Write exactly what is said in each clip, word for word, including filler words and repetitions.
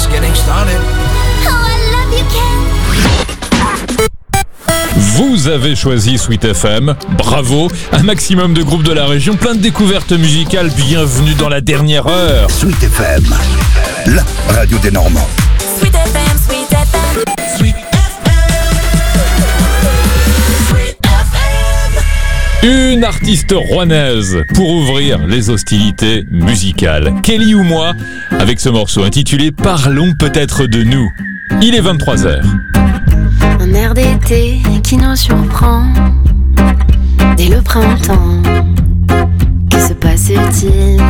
just getting started. Oh, I love you, Ken. Vous avez choisi Sweet F M, bravo, un maximum de groupes de la région, plein de découvertes musicales, bienvenue dans la dernière heure. Sweet F M, la radio des Normands. Sweet F M, Sweet F M, Sweet Une artiste rouennaise pour ouvrir les hostilités musicales. Kelly ou moi, avec ce morceau intitulé Parlons peut-être de nous. Il est vingt-trois heures. Un air d'été qui nous surprend dès le printemps. Que se passe-t-il?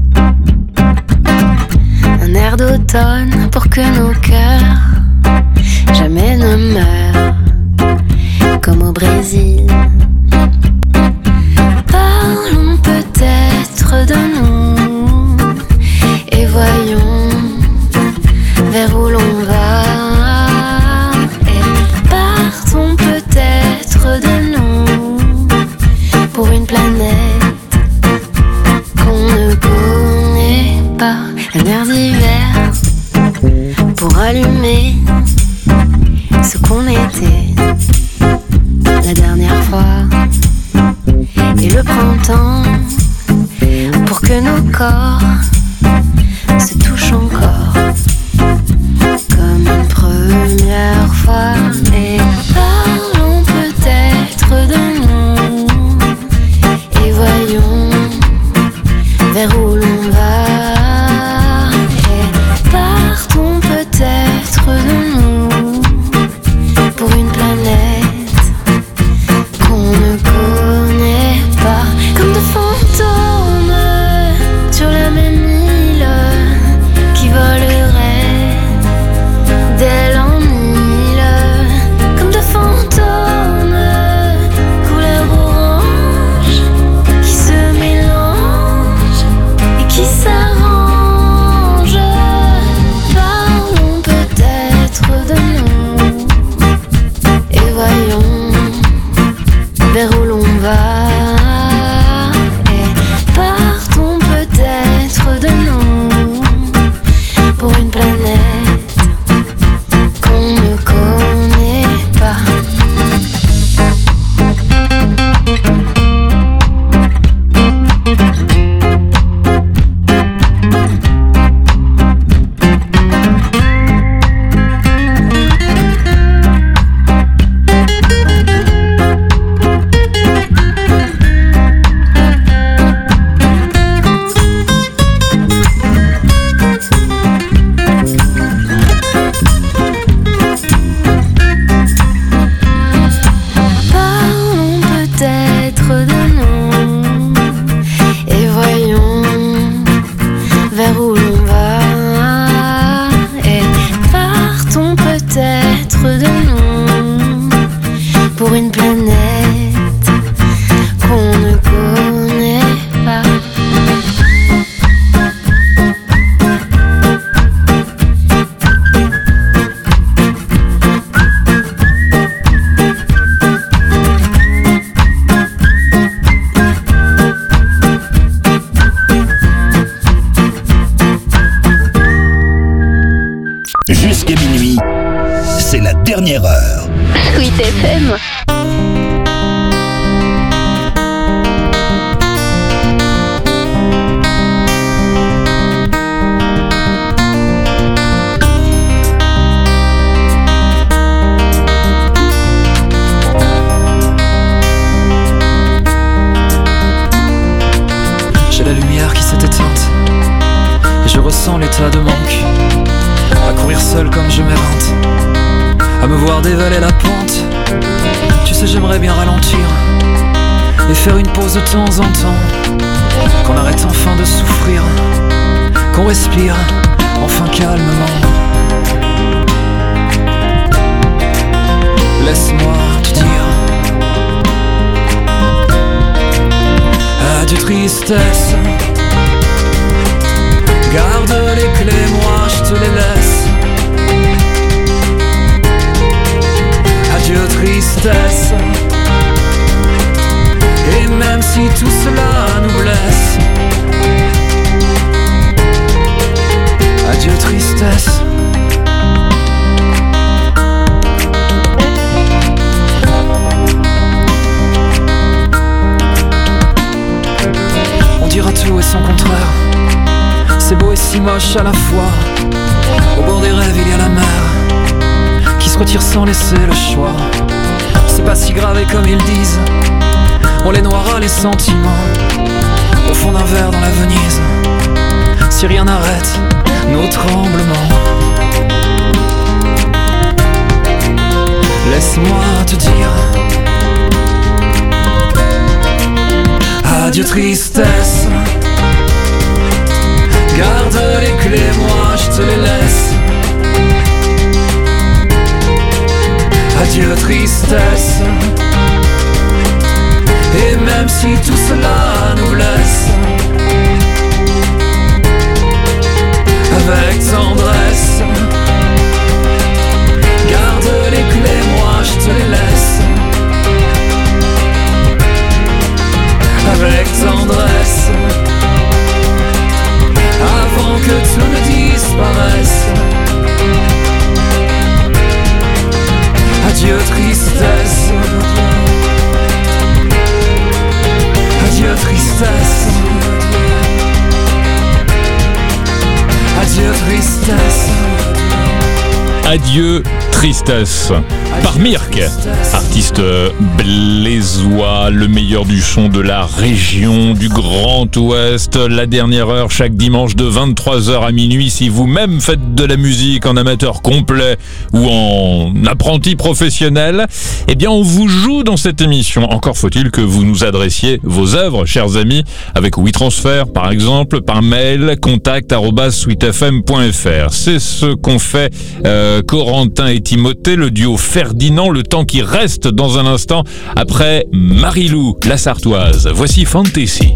Un air d'automne pour que nos cœurs jamais ne meurent comme au Brésil. Parlons peut-être de nous et voyons vers où l'on va. Et partons peut-être de nous pour une planète qu'on ne connaît pas. Un air d'hiver pour allumer ce qu'on était la dernière fois. Et le printemps pour que nos corps se touchent encore comme une première fois. Et parlons peut-être de nous et voyons vers où l'on va. Et partons peut-être de nous pour une planète qu'on ne connaît pas. Comme de fantômes sur la même île qui voleraient d'elle en île. Comme de fantômes couleur orange qui se mélangent et qui s'arrangent. Parlons peut-être de nous et voyons vers où l'on va. Et partons peut-être de nous pour une planète qu'on ne connaît pas. Parlons peut-être de nous et voyons vers où l'on va. Et partons peut-être de nous pour une planète qu'on ne connaît pas. Jusqu'à minuit, c'est la dernière heure. Sweet F M. J'ai la lumière qui s'est éteinte et je ressens l'état de manque. À courir seul comme je m'éreinte, à me voir dévaler la pente. Tu sais, j'aimerais bien ralentir et faire une pause de temps en temps. Qu'on arrête enfin de souffrir, qu'on respire enfin calmement. Laisse-moi te dire adieu tristesse. Garde les clés, moi je te les laisse. Adieu tristesse. Et même si tout cela nous blesse, adieu tristesse. proche à la fois. Au bord des rêves il y a la mer qui se retire sans laisser le choix. C'est pas si grave et comme ils disent, on les noiera les sentiments au fond d'un verre dans la Venise. Si rien n'arrête nos tremblements, laisse-moi te dire adieu tristesse. Garde les clés, moi je te les laisse. Adieu tristesse. Et même si tout cela nous blesse, avec tendresse, garde les clés, moi je te les laisse. Avec tendresse, avant que tout ne disparaisse. Adieu tristesse. Adieu tristesse. Adieu tristesse. Adieu tristesse. Par Mirk, artiste blésois, le meilleur du son de la région du Grand Ouest. La dernière heure chaque dimanche de vingt-trois heures à minuit. Si vous-même faites de la musique en amateur complet ou en apprenti professionnel, eh bien on vous joue dans cette émission. Encore faut-il que vous nous adressiez vos œuvres, chers amis, avec WeTransfer par exemple, par mail, contact arobase sweet f m point f r. C'est ce qu'ont fait euh, Corentin et Timothée, le duo Ferdinand, le temps qui reste dans un instant après Marilou, la Sartoise. Voici Fantasy.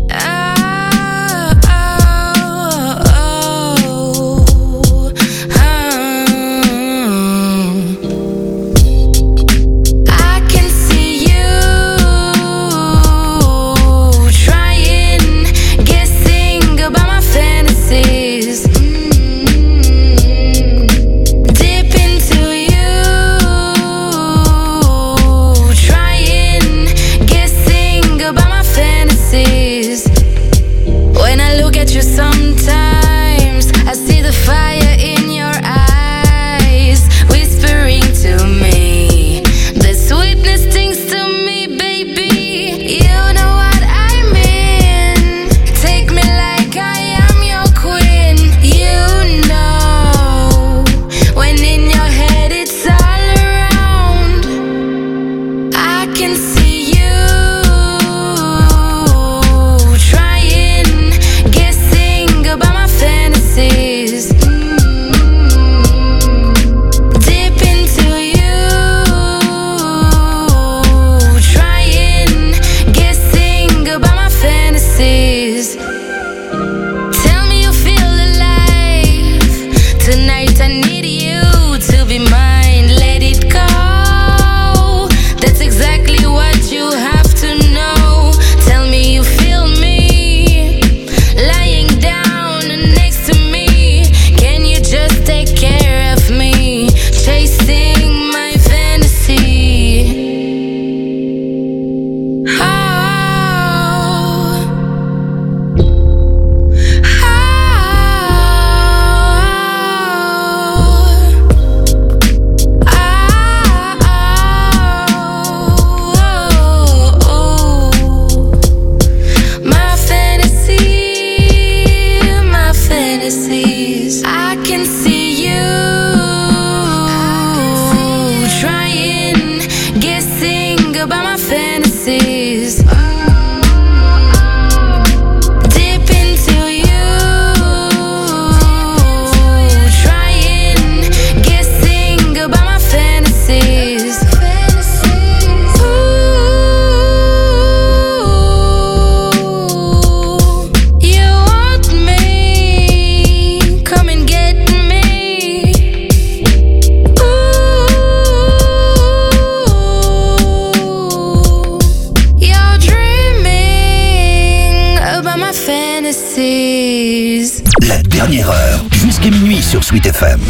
La dernière heure, jusqu'à minuit sur Sweet F M.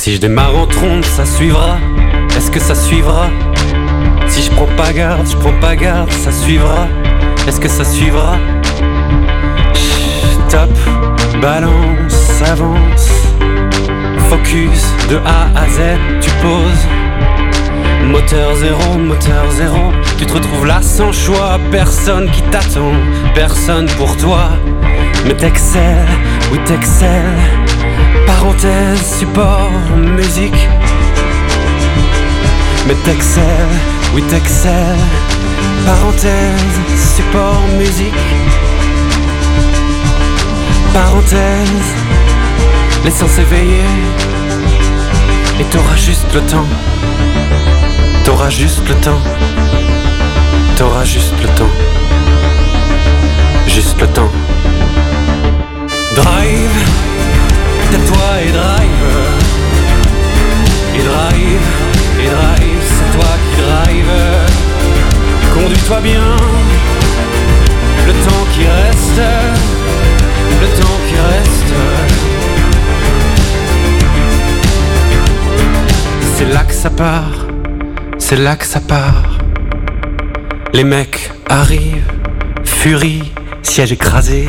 Si je démarre en trompe, ça suivra. Est-ce que ça suivra? Si je prends pas garde, je prends pas garde, ça suivra. Est-ce que ça suivra? Chut, top, balance, avance. Focus de A à Z, tu poses. Moteur zéro, moteur zéro. Tu te retrouves là sans choix. Personne qui t'attend, personne pour toi. Mais t'excelles, oui t'excelles. Parenthèse, support, musique. Mais t'excelles, oui t'excelles. Parenthèse, support, musique. Parenthèse, l'essence éveillée. Et t'auras juste le temps. T'auras juste le temps. T'auras juste le temps. Juste le temps. Drive, tais-toi et drive. Et drive, et drive, c'est toi qui drive. Conduis-toi bien. Le temps qui reste. Le temps qui reste. C'est là que ça part. C'est là que ça part. Les mecs arrivent. Furie, siège écrasé.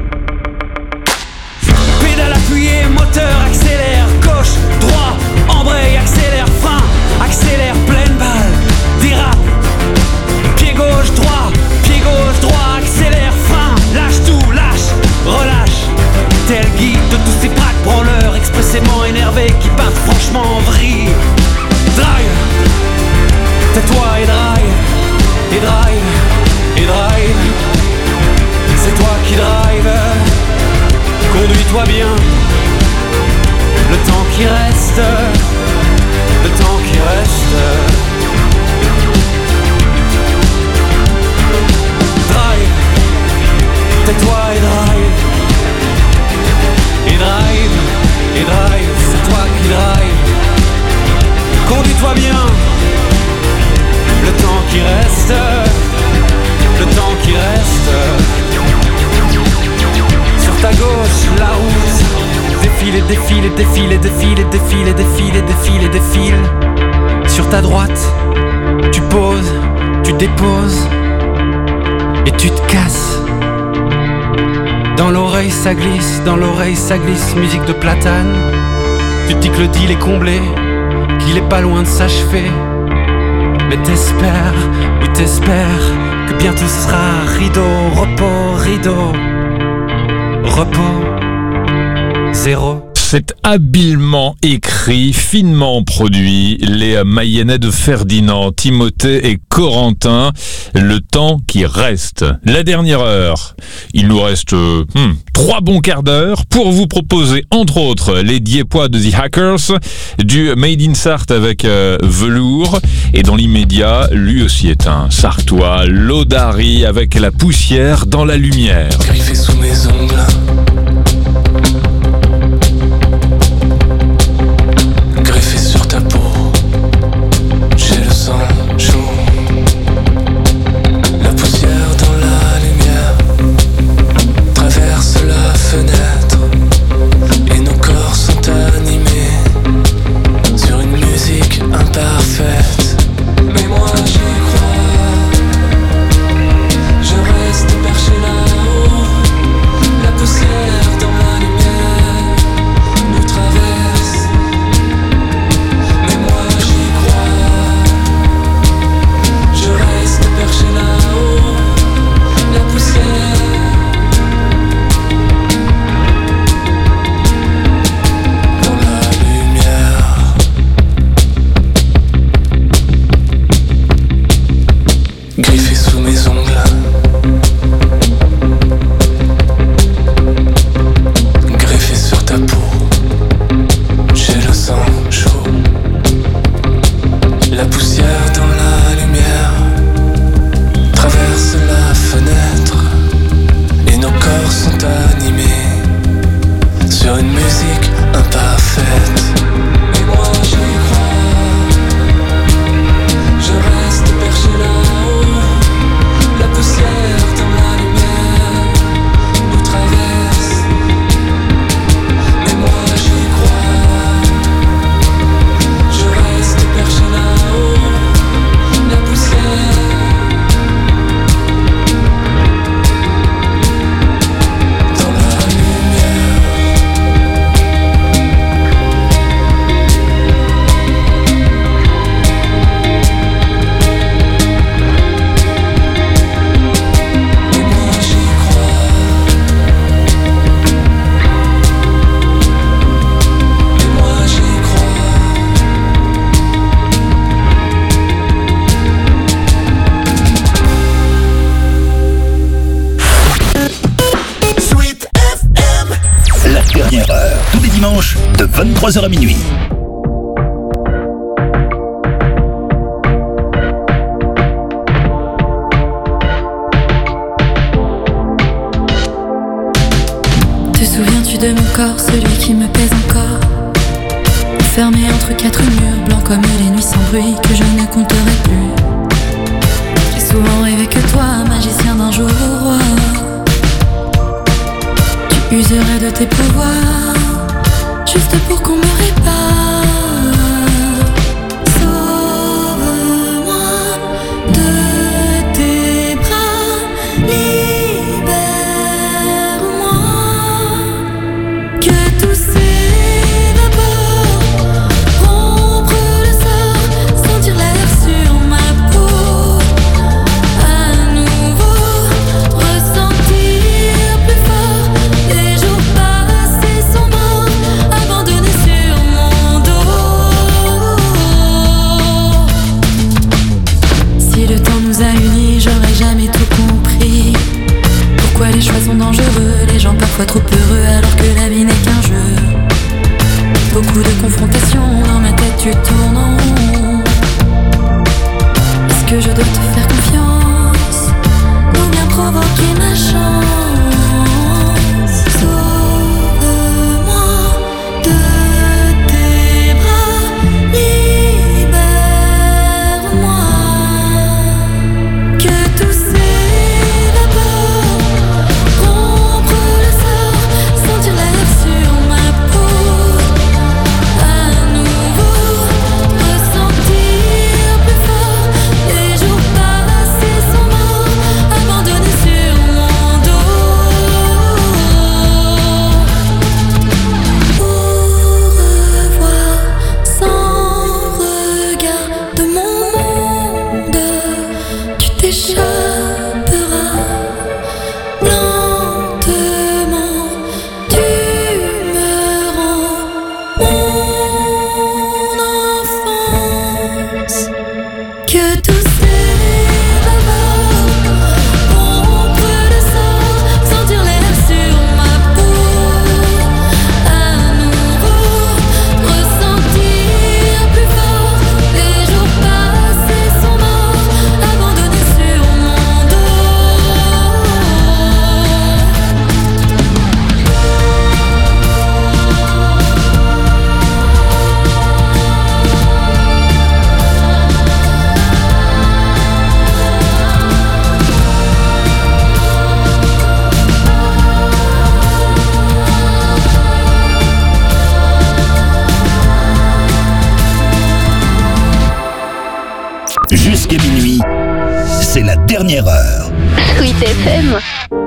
Pédale appuyée, moteur accélère. Gauche, droit, embraye, accélère, frein. Accélère, pleine balle, dérape. Pied gauche, droit, pied gauche, droit. Accélère, frein, lâche tout, lâche, relâche. Tel guide de tous ces braques branleurs expressément énervés qui partent franchement en vrille. Drive, tais-toi et drive, et drive, et drive. C'est toi qui drive. Conduis-toi bien. Le temps qui reste. Le temps qui reste. Drive, tais-toi et drive. Et drive, et drive, c'est toi qui drive. Conduis-toi bien. Le temps qui reste. Le temps qui reste. Sur ta gauche, la route défile et défile et défile et défile et défile et défile et défile et défile. Sur ta droite, tu poses, tu déposes et tu te casses. Dans l'oreille ça glisse, dans l'oreille ça glisse, musique de Platane. Tu te dis que le deal est comblé, qu'il est pas loin de s'achever. Mais t'espères, oui t'espères, que bientôt ce sera rideau, repos, rideau, repos, zéro. C'est habilement écrit, finement produit, les Mayennais de Ferdinand, Timothée et Corentin, le temps qui reste. La dernière heure, il nous reste euh, hmm, trois bons quarts d'heure pour vous proposer, entre autres, les Diepois de The Hackers, du Made in Sarthe avec euh, Velours, et dans l'immédiat, lui aussi est un Sartois, Lodari avec La poussière dans la lumière. Griffé sous mes ongles. Greffé sur ta peau, j'ai le sang chaud. La poussière dans la lumière traverse la fenêtre et nos corps sont animés sur une musique imparfaite. Mais moi j'y crois, je reste perché là-haut. La poussière vingt-trois heures à minuit. Te souviens-tu de mon corps, celui qui me pèse encore? Fermé entre quatre murs, blancs comme les nuits sans bruit, que je ne compterai plus. J'ai souvent rêvé que toi, magicien d'un jour au roi, tu userais de tes pouvoirs, juste pour qu'on me répare. Sauve-moi de tes bras, libère-moi, que tout s'évapore, rompre le sort, sentir l'air sur ma peau, à nouveau ressentir plus fort les jours passés sombres, abandonnés sur mon dos. Si le temps nous a unis, j'aurais jamais tout compris. Pourquoi les choix sont dangereux, les gens parfois trop heureux alors que la vie n'est qu'un jeu. Beaucoup de confrontations, dans ma tête tu tournes en rond. Est-ce que je dois te faire confiance ou bien provoquer ma chance? Sauve-moi de tes bras, libère-moi, que tout s'évapore, rompre le sort, sentir l'air sur ma peau, à nouveau ressentir plus fort les jours passés sombres, abandonnés sur mon dos. Au revoir sans regard de mon monde, tu t'échapperas lentement, tu me rends mon enfance, que tout s'évapore, rompre le sort, sentir l'air sur ma peau, à nouveau ressentir plus fort les jours passés sombres, abandonnés sur mon dos. Jusqu'à minuit, c'est la dernière heure. Sweet F M.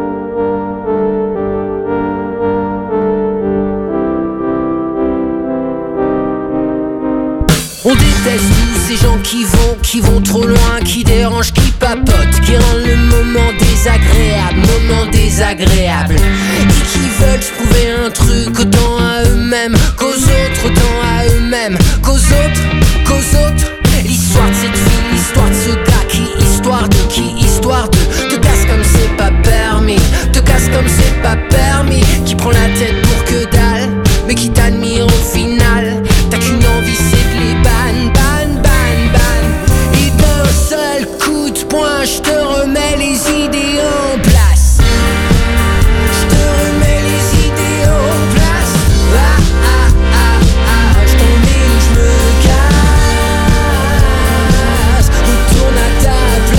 On déteste tous ces gens qui vont, qui vont trop loin, qui dérangent, qui papotent, qui rendent le moment désagréable, moment désagréable, et qui veulent se prouver un truc autant à eux-mêmes qu'aux autres, autant à eux-mêmes qu'aux autres, qu'aux autres. L'histoire de cette fille, l'histoire de ce gars qui, histoire de qui, histoire de te casse comme c'est pas permis, te casse comme c'est pas permis, qui prend la tête pour que dalle, mais qui t'admire au final. T'as qu'une envie, c'est de les ban, ban, ban, ban. Et d'un seul coup de poing, je te remets les idées en place. Je te remets les idées en place. Ah ah ah ah, je t'emmène, je me casse. Retourne à ta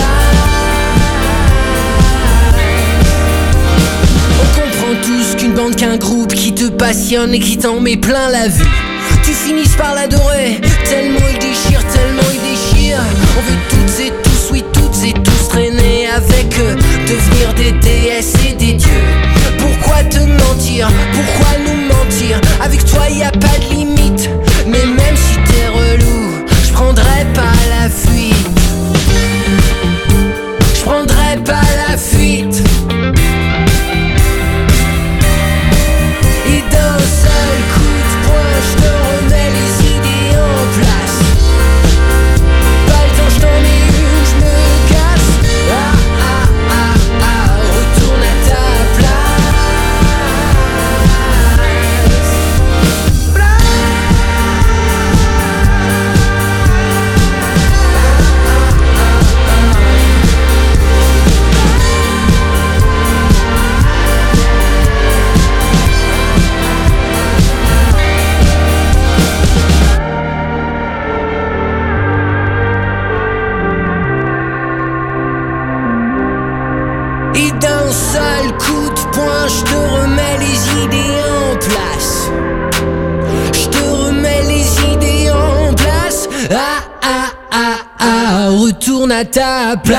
place. On comprend tous qu'une bande, qu'un groupe qui te passionne et qui t'en met plein la vue, tu finisses par l'adorer, tellement il déchire, tellement il déchire. On veut toutes et tous, oui toutes et tous traîner avec eux, devenir des déesses et des dieux. Pourquoi te mentir, pourquoi nous mentir? Avec toi y a pas de limite, mais même si t'es relou, je prendrai pas la fuite. Je prendrai pas la fuite. Et d'un seul coup de poing, je te remets les idées en place. Pas le temps, je t'en mets une, je me casse. Ah ah ah ah, retourne à ta place. retourne à ta place.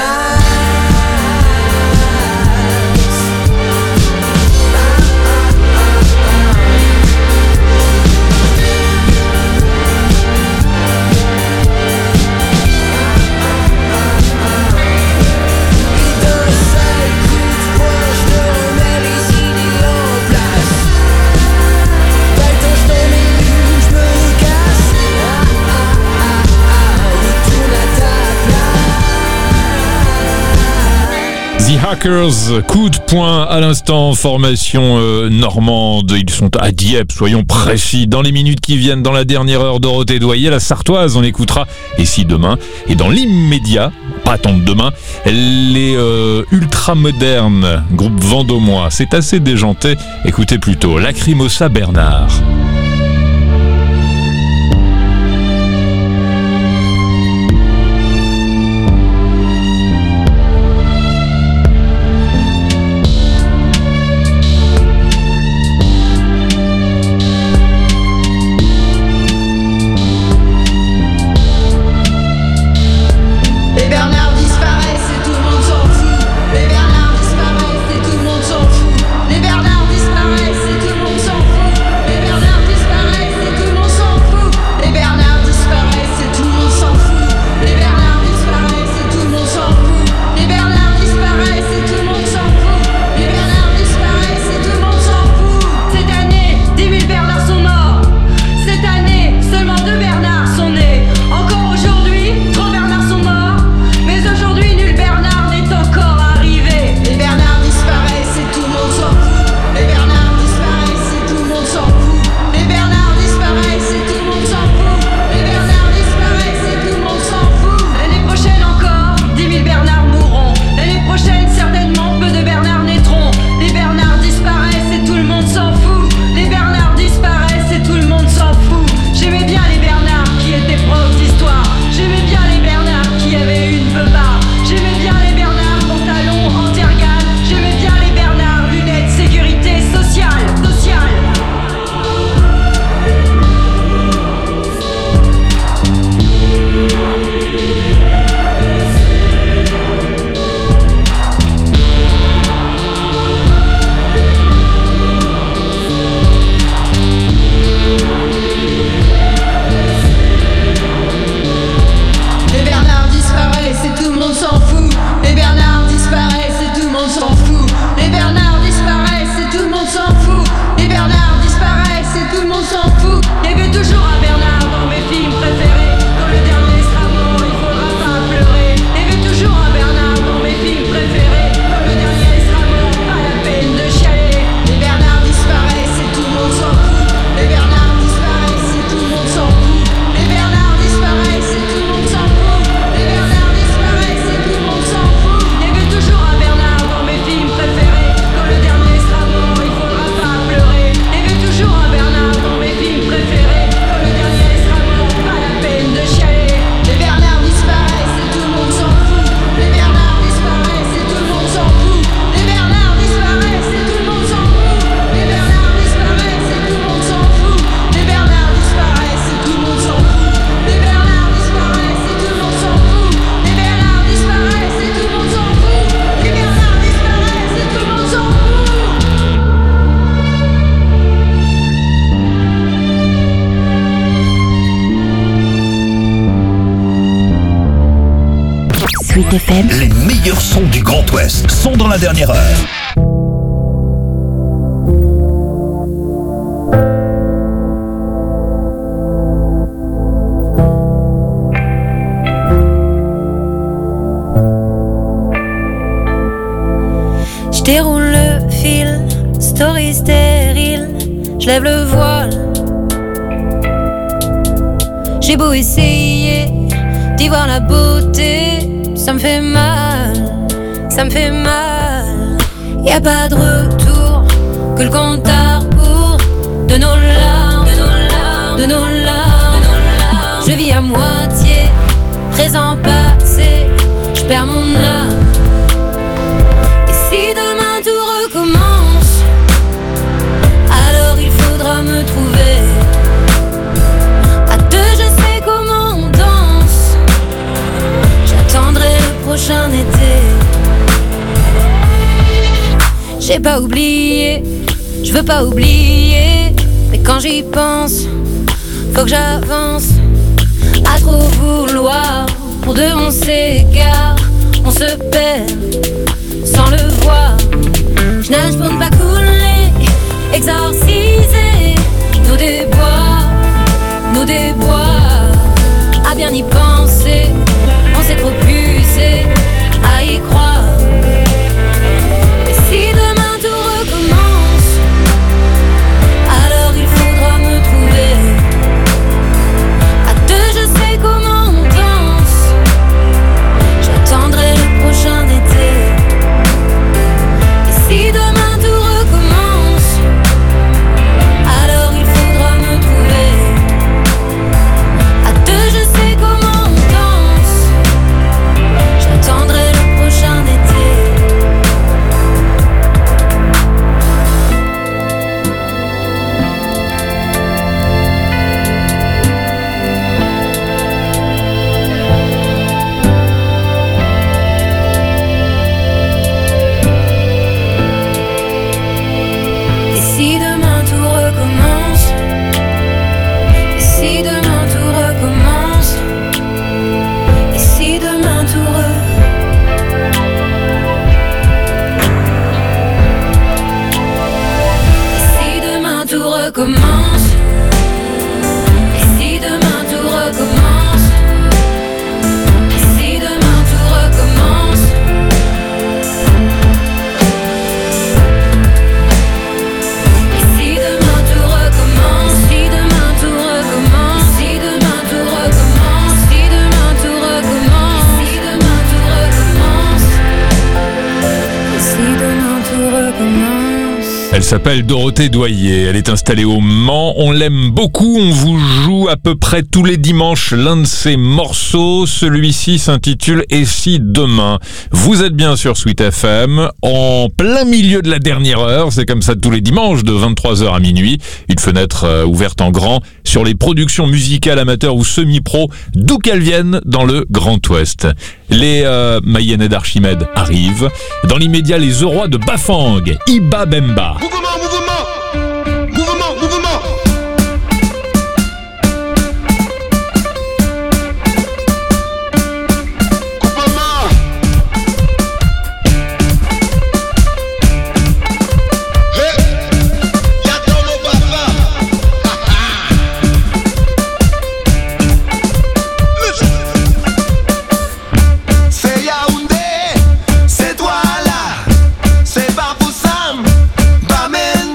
The Hackers, coup de poing à l'instant, formation euh, normande, ils sont à Dieppe, soyons précis. Dans les minutes qui viennent, dans la dernière heure, Dorothée Doyer, la Sartoise, on écoutera Et si demain. Et dans l'immédiat, pas attendre demain, les euh, ultra-modernes, groupe vendômois, c'est assez déjanté, écoutez plutôt, Lacrymosa Bernard. Sweet F M. Les meilleurs sons du Grand Ouest sont dans la dernière heure. Je déroule le fil, story stérile, je lève le voile. J'ai beau essayer d'y voir la beauté, ça me fait mal, ça me fait mal. Y'a pas de retour, que le compte à rebours de nos larmes, de nos larmes, de nos larmes, de nos larmes. Je vis à moitié, présent, passé, je perds mon âme. Et si demain tout recommence, alors il faudra me trouver. À deux je sais comment on danse, j'attendrai le J'ai pas oublié, je veux pas oublier. Mais quand j'y pense, faut que j'avance. À trop vouloir, pour deux on s'égare. On se perd sans le voir. Je nage pour ne pas couler, exorciser nos déboires, nos déboires. À bien y penser, on s'est trop usé à y croire. Et si demain tout recommence, alors il faudra me trouver. À deux je sais comment on danse, j'attendrai le prochain été. Et si demain tout recommence, alors il faudra me trouver. À deux je sais comment on danse, j'attendrai le prochain été. Et si demain tout recommence, et si demain tout recommence, et si demain tout re... Et si demain tout recommence, et si demain tout recommence, et si demain tout recommence. Et si demain tout recommence, si demain tout recommence, si demain tout recommence, si demain tout recommence, si demain tout recommence, si demain tout recommence. Elle s'appelle Dorothée Doyer, elle est installée au Mans, on l'aime beaucoup, on vous joue à peu près tous les dimanches l'un de ses morceaux, celui-ci s'intitule « Et si demain ?» Vous êtes bien sur Sweet F M, en plein milieu de la dernière heure, c'est comme ça tous les dimanches de vingt-trois heures à minuit, une fenêtre euh, ouverte en grand sur les productions musicales amateurs ou semi-pro, d'où qu'elles viennent dans le Grand Ouest. Les euh, Mayennais d'Archimède arrivent, dans l'immédiat les Aurois de Bafang, Iba Bemba. Mouvement, mouvement, mouvement, mouvement. Coupement. Hey, y'a ton nom papa. C'est Yaoundé, c'est toi là, c'est Bafoussam, Bamenda.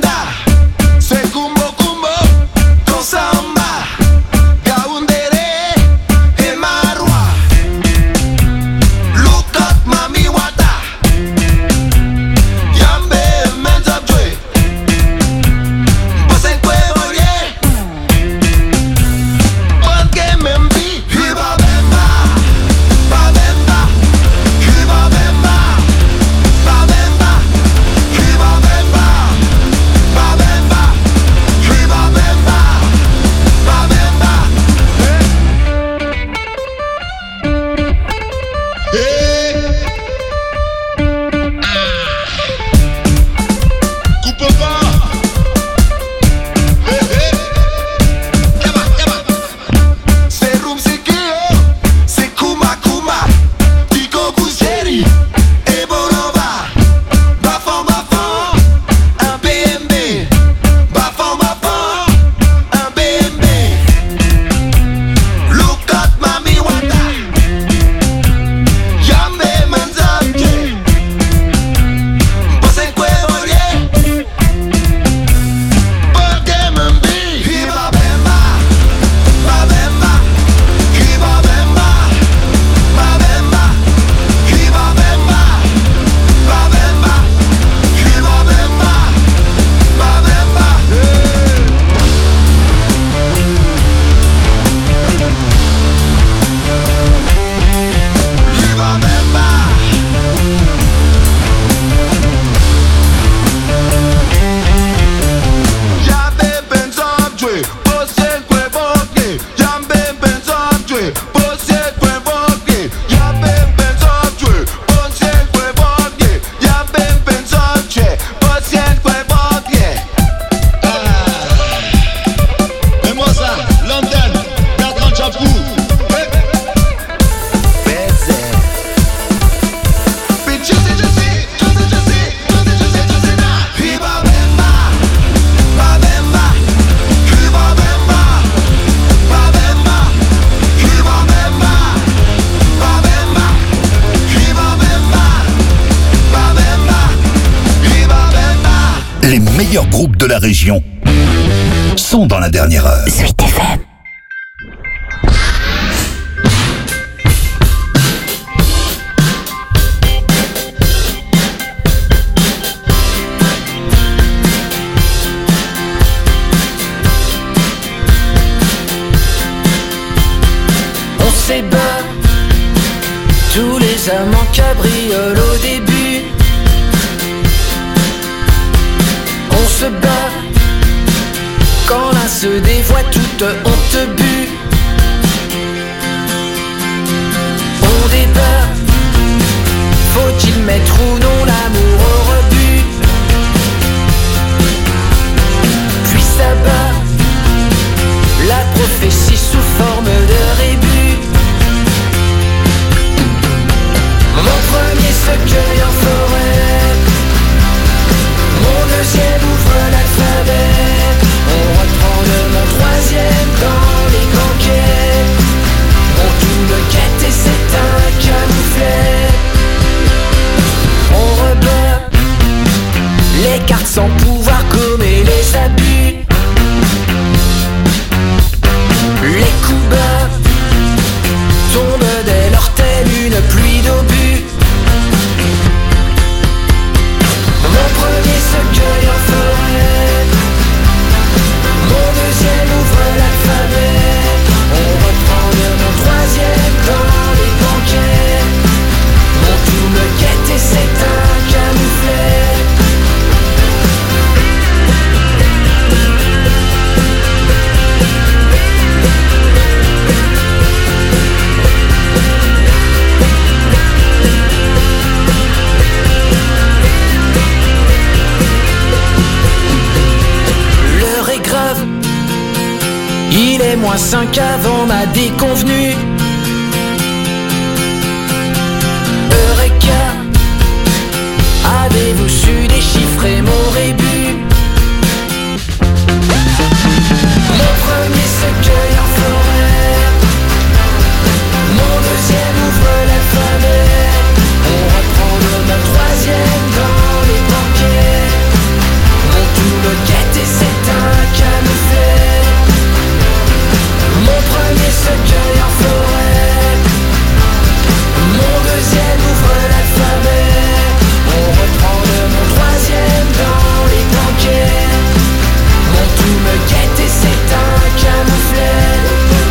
meilleurs groupes de la région sont dans la dernière heure. Suite F M. On s'ébat, tous les amants cabriolent au début. On se bat, quand l'un se dévoie toute honte but. On débat, faut-il mettre ou non l'amour au rebut? Puis s'abat, la prophétie sous forme de rébut. Mon premier cercueil en forêt, mon deuxième ouvre l'alphabet. On reprend de mon troisième dans les banquets. Mon tout me guette et c'est un camouflet. On rebat les cartes sans pouvoir gommer les abus. Les coups bas tombent dès leur telle une pluie d'obus. Mon premier cercueil en forêt, mon deuxième ouvre l'alphabet. On reprend de mon troisième dans les banquets. Mon tout me guette et c'est un camouflet. L'heure est grave, il est moins cinq avant ma déconvenue. Heure et quart, avez-vous su déchiffrer mon rébut? Mon premier cercueil en forêt, mon deuxième ouvre l'alphabet. On reprend de mon troisième dans les banquets. Mon tout me guette et c'est un camouflet. Mon premier cercueil en forêt, mon deuxième ouvre l'alphabet. On reprend de mon troisième dans les banquets. Mon tout me guette et c'est un camouflet.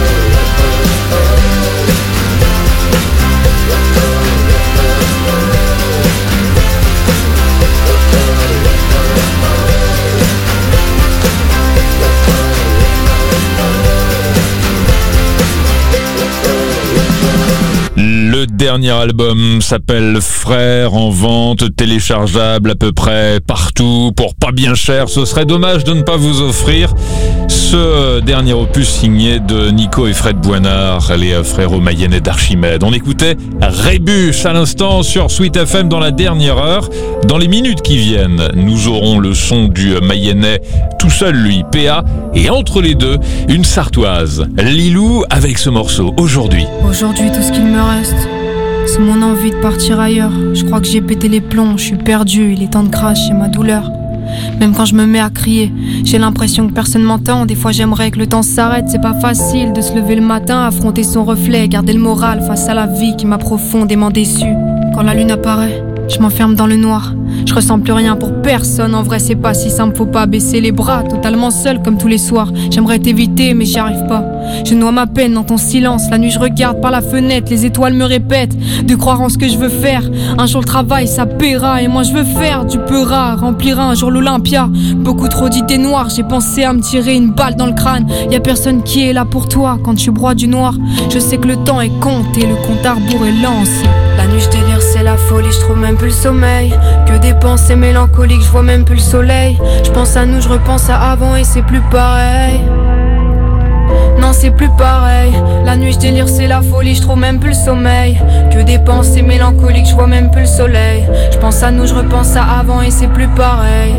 Le dernier album s'appelle Frères, en vente, téléchargeable à peu près partout pour pas bien cher. Ce serait dommage de ne pas vous offrir ce dernier opus signé de Nico et Fred Boinard, les frères mayennais d'Archimède. On écoutait Rébus à l'instant sur Suite F M dans la dernière heure. Dans les minutes qui viennent, nous aurons le son du mayennais tout seul lui, P A, et entre les deux, une sartoise, Lilou, avec ce morceau aujourd'hui. Aujourd'hui, tout ce qu'il me reste, c'est mon envie de partir ailleurs. Je crois que j'ai pété les plombs, je suis perdu, il est temps de cracher ma douleur. Même quand je me mets à crier, j'ai l'impression que personne m'entend. Des fois j'aimerais que le temps s'arrête. C'est pas facile de se lever le matin, affronter son reflet, garder le moral face à la vie qui m'a profondément déçu. Quand la lune apparaît, je m'enferme dans le noir. Je ressens plus rien pour personne. En vrai c'est pas si simple, faut pas baisser les bras. Totalement seul comme tous les soirs. J'aimerais t'éviter mais j'y arrive pas. Je noie ma peine dans ton silence. La nuit je regarde par la fenêtre, les étoiles me répètent de croire en ce que je veux faire. Un jour le travail ça paiera. Et moi je veux faire du peu rare. Remplir un jour l'Olympia. Beaucoup trop d'idées noires. J'ai pensé à me tirer une balle dans le crâne. Y'a personne qui est là pour toi quand tu broies du noir. Je sais que le temps est compté, le compte à rebours est lancé. La nuit je délire c'est la folie, je trouve même plus le sommeil. Que des pensées mélancoliques, je vois même plus le soleil. Je pense à nous, je repense à avant et c'est plus pareil. Non c'est plus pareil. La nuit je délire c'est la folie, je trouve même plus le sommeil. Que des pensées mélancoliques, je vois même plus le soleil. Je pense à nous, je repense à avant et c'est plus pareil.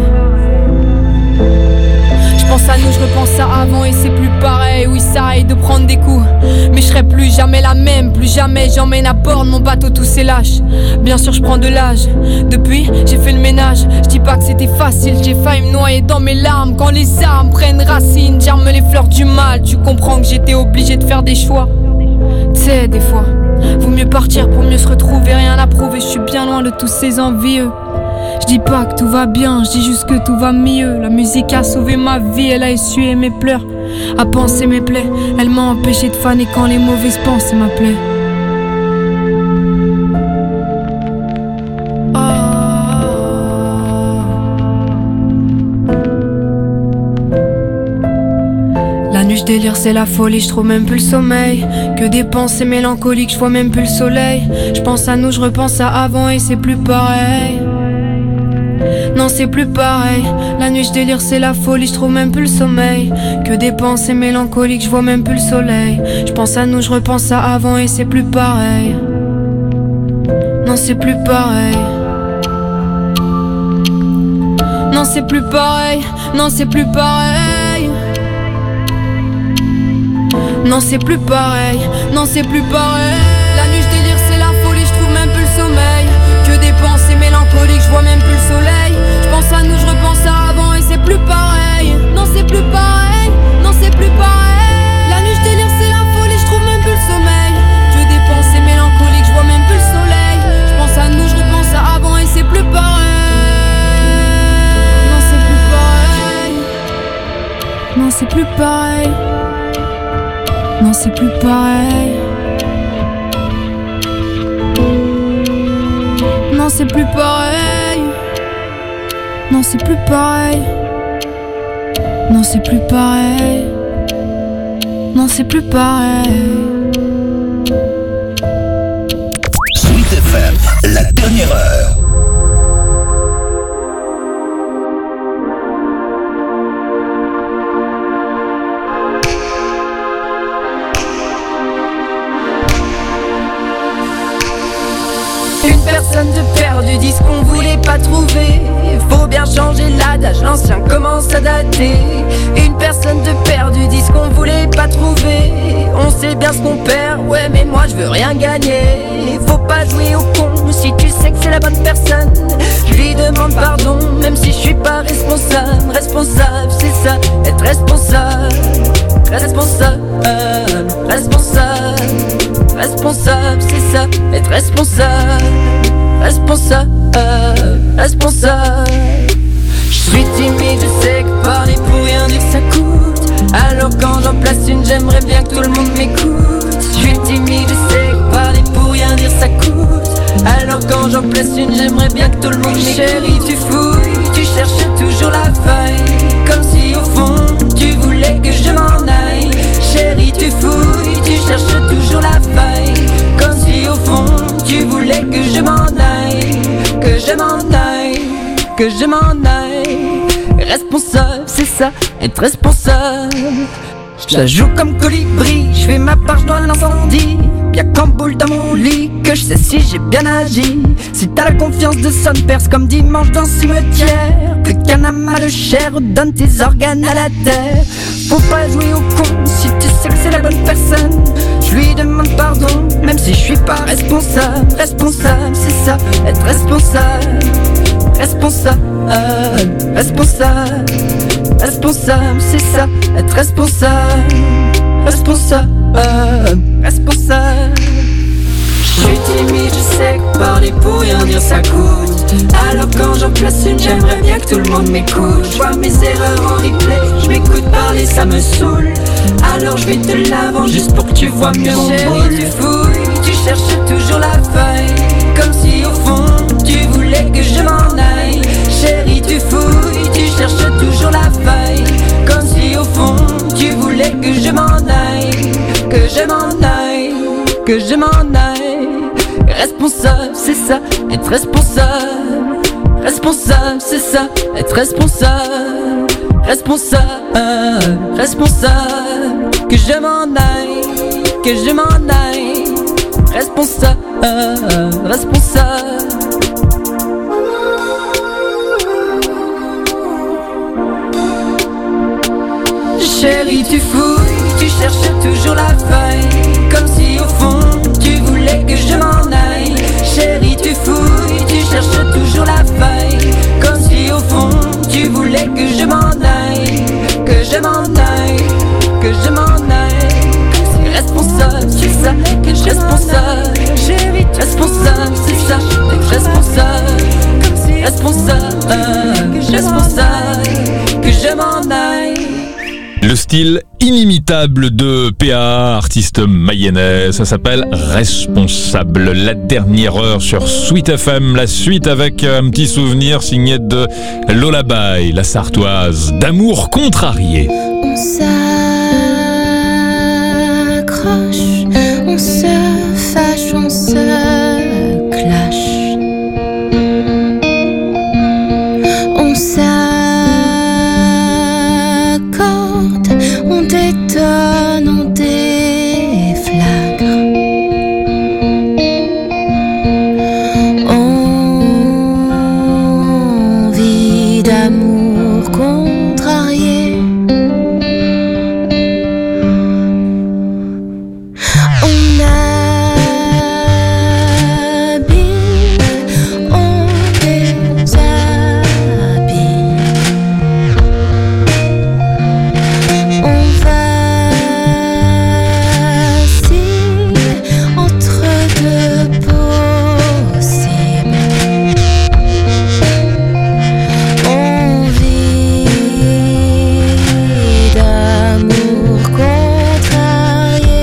Je pense à nous, je repense à avant et c'est plus pareil. Oui ça aille de prendre des coups, mais je serai plus jamais la même, plus jamais j'emmène à bord de mon bateau tous ces lâches. Bien sûr je prends de l'âge, depuis j'ai fait le ménage. Je dis pas que c'était facile, j'ai failli me noyer dans mes larmes. Quand les armes prennent racine, germent les fleurs du mal. Tu comprends que j'étais obligé de faire des choix. T'sais des fois, vaut mieux partir pour mieux se retrouver. Rien à prouver, je suis bien loin de tous ces envieux. Je dis pas que tout va bien, je dis juste que tout va mieux. La musique a sauvé ma vie, elle a essuyé mes pleurs, a pansé mes plaies. Elle m'a empêché de faner quand les mauvaises pensées m'appelaient. La nuit je délire, c'est la folie, je trouve même plus le sommeil. Que des pensées mélancoliques, je vois même plus le soleil. Je pense à nous, je repense à avant et c'est plus pareil. Non c'est plus pareil. La nuit je délire, c'est la folie, je trouve même plus le sommeil. Que des pensées mélancoliques, je vois même plus le soleil. Je pense à nous, je repense à avant et c'est plus pareil. Non c'est plus pareil. Non c'est plus pareil. Non c'est plus pareil. Non c'est plus pareil. Non c'est plus pareil. La nuit je délire, c'est la folie, je trouve même plus le sommeil. Que des pensées mélancoliques, je vois même plus le soleil. Je pense à nous, je repense à avant et c'est plus pareil. Non c'est plus pareil. Non c'est plus pareil. La nuit je délire, c'est la folie, je trouve même plus le sommeil. Que des pensées mélancoliques, je vois même plus le soleil. Je pense à nous, je repense à avant et c'est plus pareil. Non c'est plus pareil. Non c'est plus pareil. Non c'est plus pareil. Non c'est plus pareil. Non c'est plus pareil. Non c'est plus pareil. Non c'est plus pareil. Sweet F M, la dernière heure. Une personne de perdu dit ce qu'on voulait pas trouver. Faut bien changer l'adage, l'ancien commence à dater. Une personne de perdu dit ce qu'on voulait pas trouver. On sait bien ce qu'on perd, ouais mais moi je veux rien gagner. Faut pas jouer au con si tu sais que c'est la bonne personne. Je lui demande pardon même si je suis pas responsable. Responsable c'est ça, être responsable. Responsable, responsable. Responsable, c'est ça, être responsable. Responsable, responsable. Je suis timide, je sais que parler pour rien dire ça coûte. Alors quand j'en place une, j'aimerais bien que tout le monde m'écoute. Je suis timide, je sais que parler pour rien dire ça coûte. Alors quand j'en place une, j'aimerais bien que tout le monde m'écoute. Chérie, tu fouilles, tu cherches toujours la faille. Comme si au fond, tu voulais que je m'en aille. Chérie, tu fouilles, tu cherches toujours la faille. Comme si au fond, tu voulais que je m'en aille. Que je m'en aille, que je m'en aille. Responsable, c'est ça, être responsable. Je la joue comme colibri, je fais ma part, je dois l'incendie. Y'a qu'en boule dans mon lit que je sais si j'ai bien agi. Si t'as la confiance de son perce comme dimanche dans le cimetière. Que qu'un amas de chair donne tes organes à la terre. Faut pas jouer au con si tu sais que c'est la bonne personne. Je lui demande pardon même si je suis pas responsable. Responsable c'est ça, être responsable. Responsable, responsable. Responsable c'est ça, être responsable. Responsable, responsable. Je suis timide, je sais que parler pour rien dire ça coûte. Alors quand j'en place une, j'aimerais bien que tout le monde m'écoute. Je vois mes erreurs en replay, je m'écoute parler, ça me saoule. Alors je vais te l'avant juste pour que tu vois mieux mon Chérie, tu fouilles, tu cherches toujours la faille. Comme si au fond, tu voulais que je m'en aille. Chérie, tu fouilles, tu cherches toujours la faille. Comme si au fond, tu voulais que je m'en aille. Que je m'en aille, que je m'en aille. Responsable, c'est ça, être responsable. Responsable, c'est ça, être responsable. Responsable, responsable. Que je m'en aille, que je m'en aille. Responsable, responsable. Chérie, tu fouilles, tu cherches toujours la faille. Comme si au Le style inimitable de P A, artiste mayennais, ça s'appelle Responsable. La dernière heure sur Sweet F M, la suite avec un petit souvenir signé de Lola Bay, la Sartoise, d'amour contrarié. On s'accroche, on se fâche, on se clash. On s'accorde, on détonne, on déflagre. On vit d'amour contrarié. On abîme, on déshabille. On vacille entre deux possibles. On vit d'amour contrarié.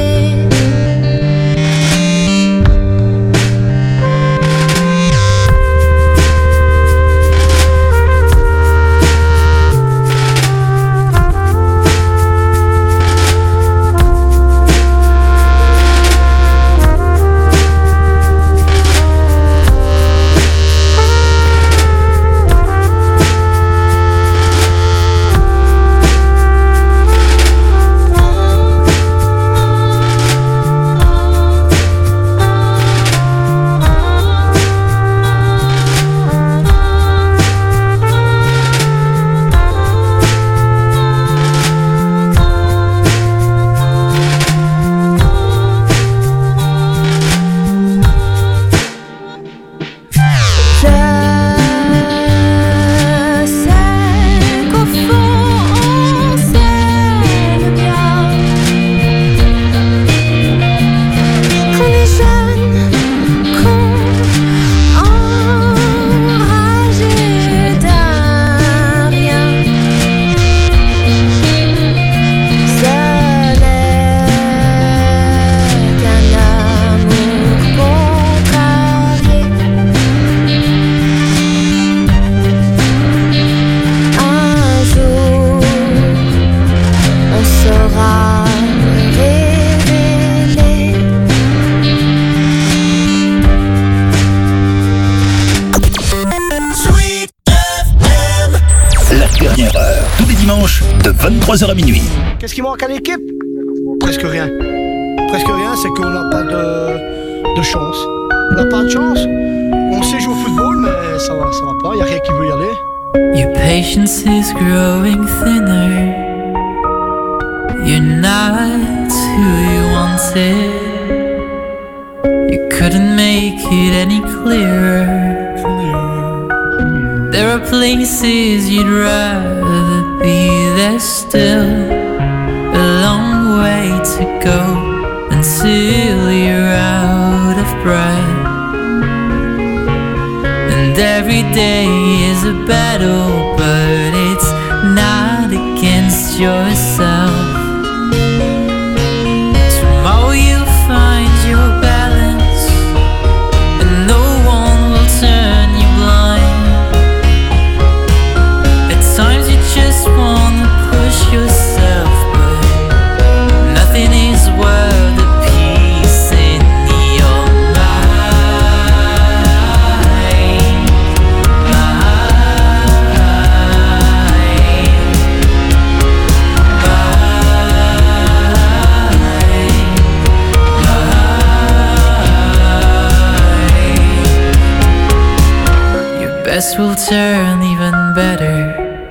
Je sais qu'au fond on s'aime bien, qu'on est jeune, qu'on enragé d'un rien. Ce n'est qu'un amour contrarié. Un jour, on saura révéler. Sweet F M. La dernière heure, tous les dimanches, de vingt-trois heures à minuit. Qu'est-ce qui manque à l'équipe? Presque rien. Presque rien, c'est qu'on n'a pas de, de chance. On n'a pas de chance. On sait jouer au football, mais ça va, ça va pas. Il n'y a rien qui veut y aller. Your patience is growing thinner. You're not who you wanted. You couldn't make it any clearer. There are places you'd rather be. There's still a long way to go until you're out of breath. And every day is a battle, but it's not against yourself. Tomorrow you'll find your balance, and no one will turn you blind. At times you just wanna push yourself, but nothing is worth the peace in your mind. Your best will turn even better.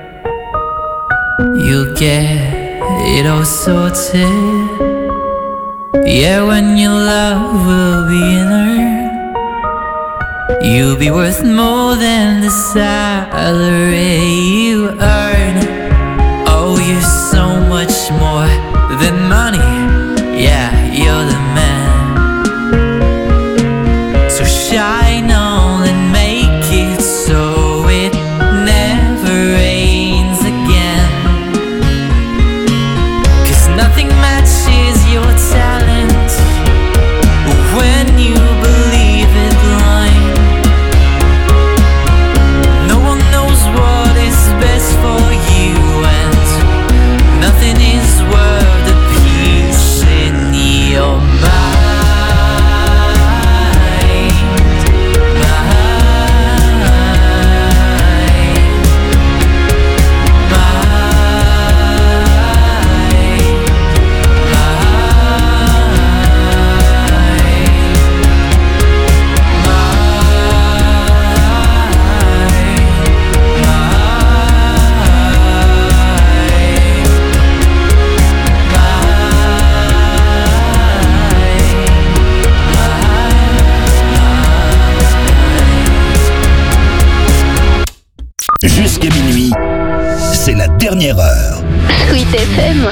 You'll get it all sorted. Yeah, when your love will be inner, you'll be worth more than the salary you earn. Oh, you're so much more than money. Yeah, you're the man. So shine on and make it so it never rains again. dernière heure. Sweet F M.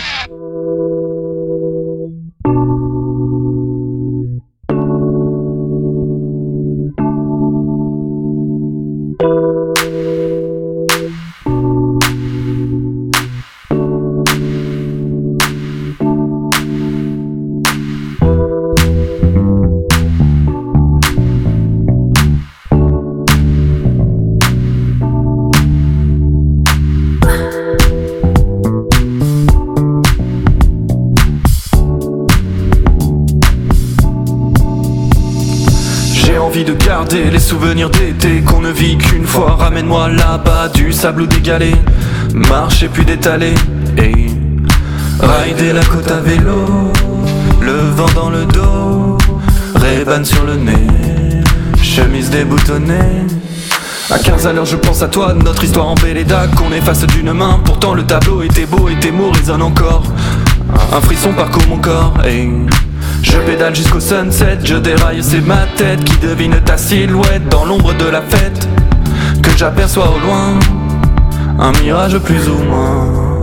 De garder les souvenirs d'été qu'on ne vit qu'une fois. Ramène-moi là-bas du sable ou des galets, marcher puis d'étaler et rider la côte à vélo, le vent dans le dos, Ray-Ban sur le nez, chemise déboutonnée. À quinze à l'heure je pense à toi, notre histoire en Béléda qu'on efface d'une main. Pourtant le tableau était beau et tes mots résonnent encore. Un frisson parcourt mon corps et je pédale jusqu'au sunset, je déraille, c'est ma tête qui devine ta silhouette dans l'ombre de la fête que j'aperçois au loin, un mirage plus ou moins,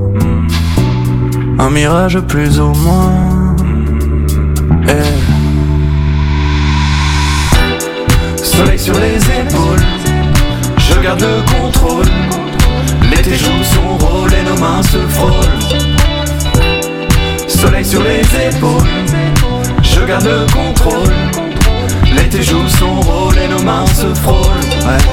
un mirage plus ou moins. Hey. Soleil sur les épaules, je garde le contrôle, l'été joue son rôle et nos mains se frôlent. Soleil sur les épaules, je garde le contrôle, l'été joue son rôle et nos mains se frôlent. Ouais.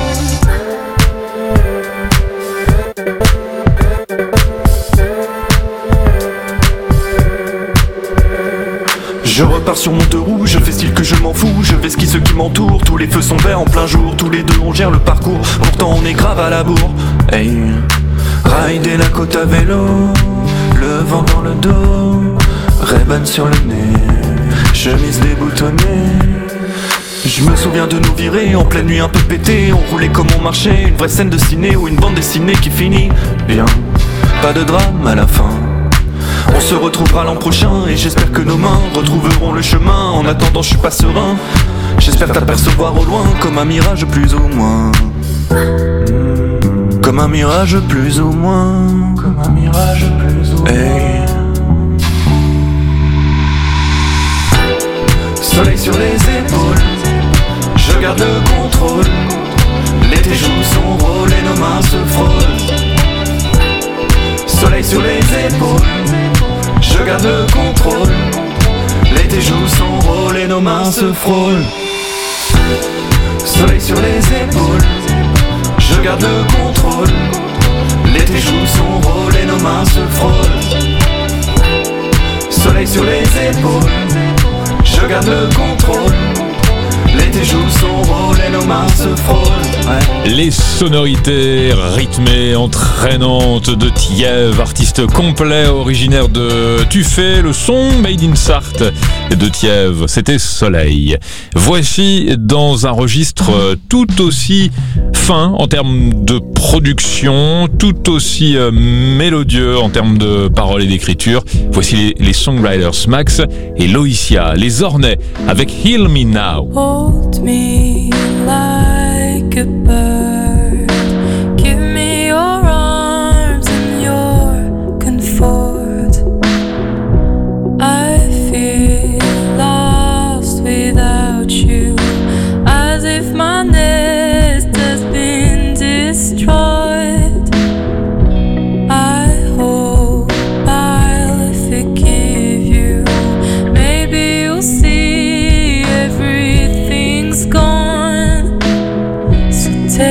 Je repars sur mon deux roues, je fais style que je m'en fous, je vais ski ceux qui m'entourent, tous les feux sont verts en plein jour, tous les deux on gère le parcours, pourtant on est grave à la bourre. Hey, rider la côte à vélo, le vent dans le dos, Ray-Ban sur le nez, chemise déboutonnée. Je me souviens de nous virer en pleine nuit un peu pété, on roulait comme on marchait, une vraie scène de ciné ou une bande dessinée qui finit bien. Pas de drame à la fin, on se retrouvera l'an prochain et j'espère que nos mains retrouveront le chemin. En attendant je suis pas serein, j'espère t'apercevoir au loin comme un mirage plus ou moins, comme un mirage plus ou moins, comme un mirage plus ou moins. Hey. Soleil sur les épaules, je garde le contrôle, l'été joue son rôle et nos mains se frôlent. Soleil sur les épaules, je garde le contrôle, l'été joue son rôle et nos mains se frôlent. Soleil sur les épaules, je garde le contrôle, l'été joue son rôle et nos mains se frôlent. Soleil sur les épaules, je garde le contrôle, l'été joue son rôle et nos mains se frôlent. Ouais. Les sonorités rythmées, entraînantes de Tiev, artiste complet originaire de Tuffet, le son Made in Sarthe de Tiev, c'était Soleil. Voici dans un registre tout aussi fin en termes de production, tout aussi euh, mélodieux en termes de paroles et d'écriture. Voici les, les Songwriters Max et Loïcia, les Ornais avec Heal Me Now. Hold me like a bird, give me your arms and your comfort. I feel lost without you, as if my nest has been destroyed. I hope I'll forgive you, maybe you'll see everything's gone. So take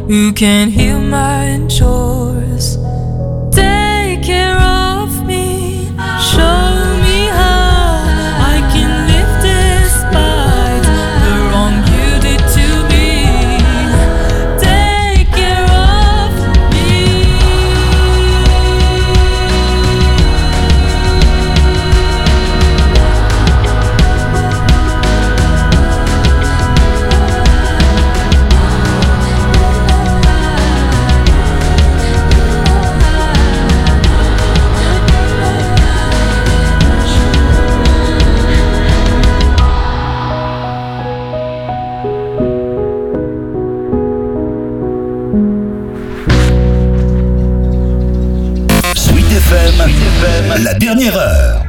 who can heal my chores. Take care of me, show me how I can live despite the wrong you did to me. Take care of me. Sweet F M, la dernière heure.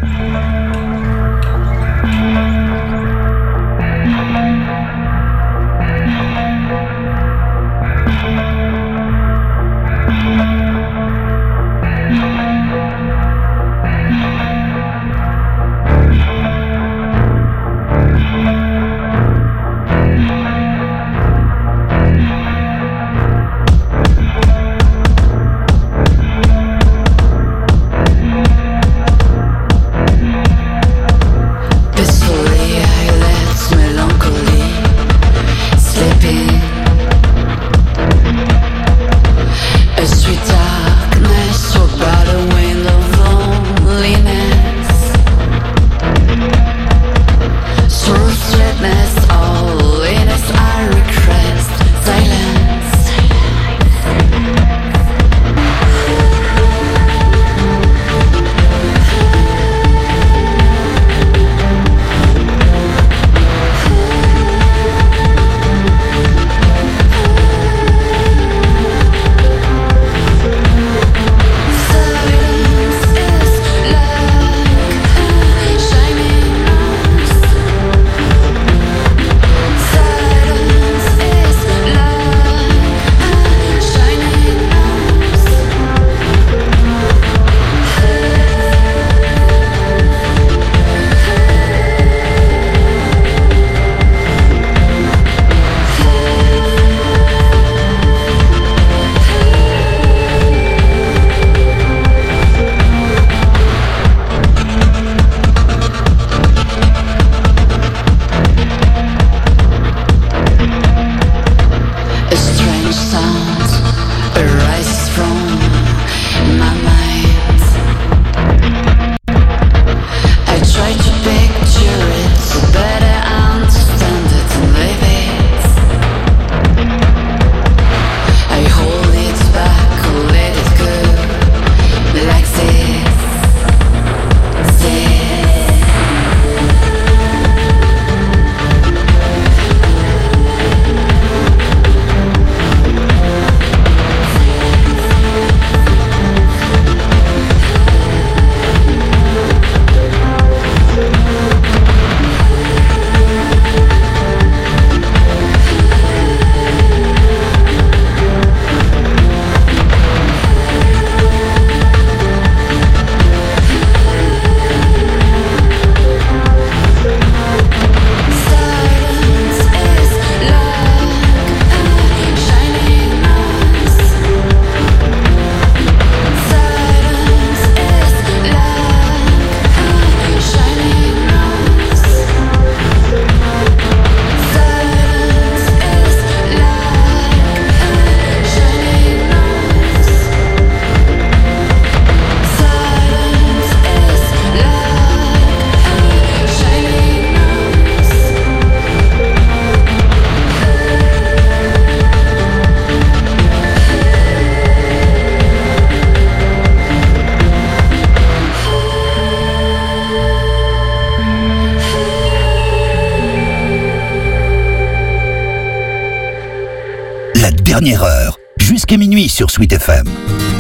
Dernière heure, jusqu'à minuit sur Sweet F M.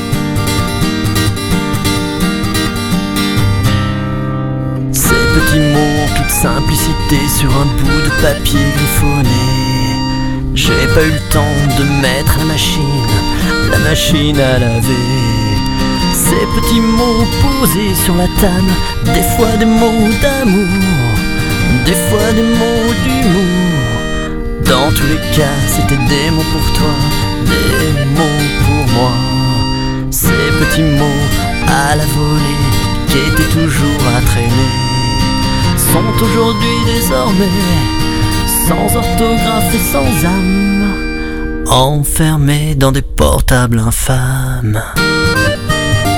Ces petits mots en toute simplicité sur un bout de papier griffonné. J'ai pas eu le temps de mettre la machine, la machine à laver. Ces petits mots posés sur la table, des fois des mots d'amour, des fois des mots d'humour. Dans tous les cas, c'était des mots pour toi, des mots pour moi. Ces petits mots à la volée qui étaient toujours à traîner sont aujourd'hui désormais sans orthographe et sans âme, enfermés dans des portables infâmes.